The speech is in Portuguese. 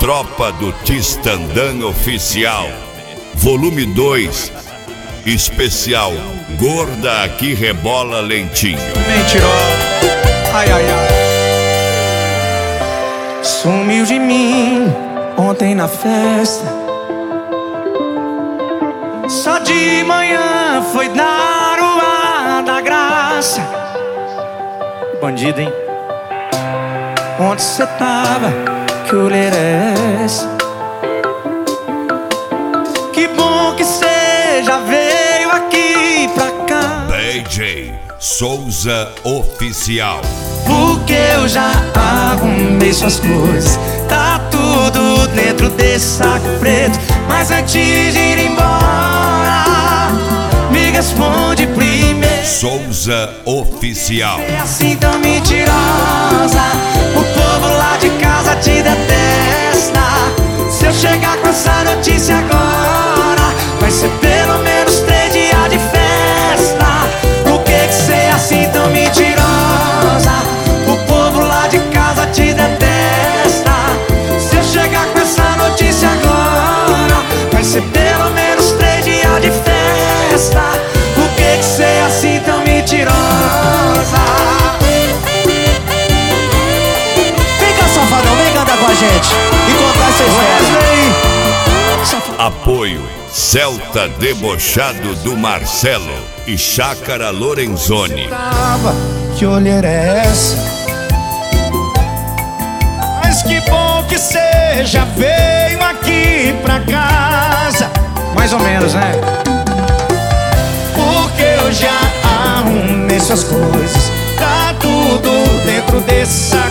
Tropa do Tistandã Oficial, volume 2, especial Gorda que Rebola Lentinho. Mentirosa, ai, ai, ai. Sumiu de mim ontem na festa, só de manhã foi dar o ar da graça. Bandido, hein? Onde cê tava? Que olheira é essa? Que bom que cê já veio aqui pra cá. DJ Souza Oficial. Porque eu já arrumei suas coisas, tá tudo dentro desse saco preto. Mas antes de ir embora, me responde primeiro. Souza Oficial. É assim tão mentirosa, o povo lá de casa te detesta. Se eu chegar com essa notícia agora, vai ser pelo menos 3 dias de festa. Por que que cê é assim tão mentirosa? O povo lá de casa te detesta. Se eu chegar com essa notícia agora, vai ser pelo menos 3 dias de festa. Por que que cê é assim tão mentirosa? Vem cá, safadão, vem cantar com a gente e contar essa história. Apoio Celta Debochado do Marcelo e Chácara Lorenzoni. Que olheira é essa? Mas que bom que cê já veio aqui pra casa. Mais ou menos, né? Porque eu já arrumei suas coisas, tá tudo dentro desse